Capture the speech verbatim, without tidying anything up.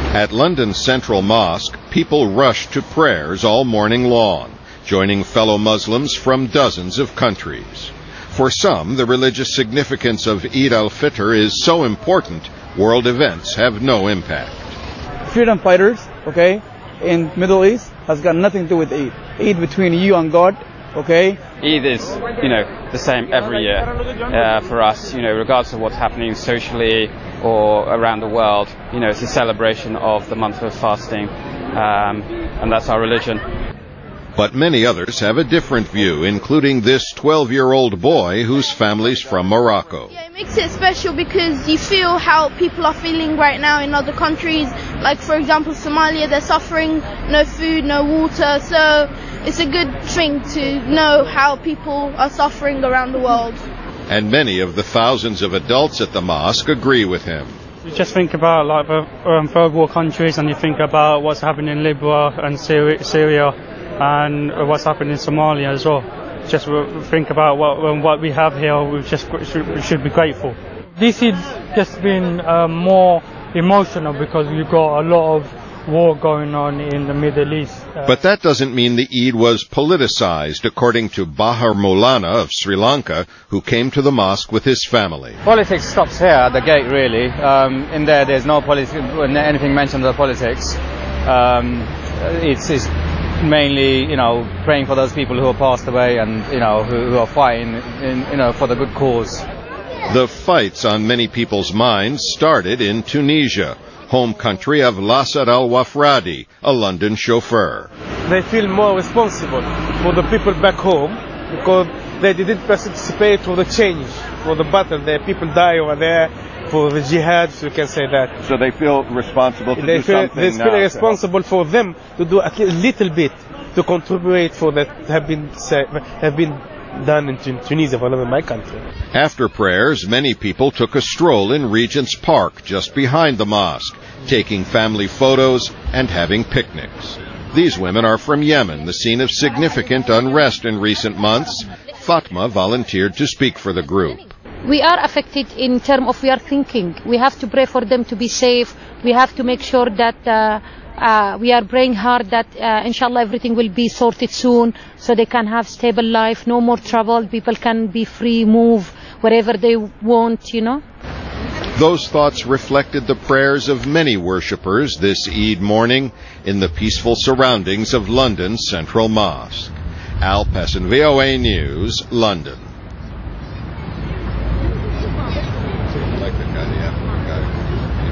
At London's Central Mosque, people rushed to prayers all morning long, joining fellow Muslims from dozens of countries. For some, the religious significance of Eid al-Fitr is so important, world events have no impact. Freedom fighters, okay, in Middle East has got nothing to do with Eid. Eid between you and God, okay? Eid is, you know, the same every year uh, for us, you know, regardless of what's happening socially or around the world. You know, it's a celebration of the month of fasting, um, and that's our religion. But many others have a different view, including this twelve-year-old boy whose family's from Morocco. Yeah, it makes it special because you feel how people are feeling right now in other countries. Like, for example, Somalia, they're suffering, no food, no water. So it's a good thing to know how people are suffering around the world. And many of the thousands of adults at the mosque agree with him. You just think about like the um, third world countries, and you think about what's happening in Libya and Syria, Syria and what's happening in Somalia as well. Just think about what what we have here. We just should, we should be grateful. This is just been uh, more emotional because we've got a lot of war going on in the Middle East. Uh, but that doesn't mean the Eid was politicized, according to Bahar Maulana of Sri Lanka, who came to the mosque with his family. Politics stops here at the gate, really. Um, in there, there's no politics, anything mentioned of politics. Um, it's, it's mainly, you know, praying for those people who have passed away and, you know, who, who are fighting, in, you know, for the good cause. The fights on many people's minds started in Tunisia, home country of Lasad Al-Wafradi, a London chauffeur. They feel more responsible for the people back home because they didn't participate for the change, for the battle. The people die over there for the jihad, so you can say that. So they feel responsible to they do feel, something They feel now responsible for them to do at least a little bit to contribute for that have been have been done in Tunisia, for another my country. After prayers, many people took a stroll in Regent's Park, just behind the mosque, taking family photos and having picnics. These women are from Yemen, the scene of significant unrest in recent months. Fatma volunteered to speak for the group. We are affected in terms of we are thinking. We have to pray for them to be safe. We have to make sure that uh, uh, we are praying hard that uh, inshallah everything will be sorted soon so they can have stable life, no more trouble. People can be free, move wherever they want, you know. Those thoughts reflected the prayers of many worshippers this Eid morning in the peaceful surroundings of London's Central Mosque. Al Pessin, V O A News, London.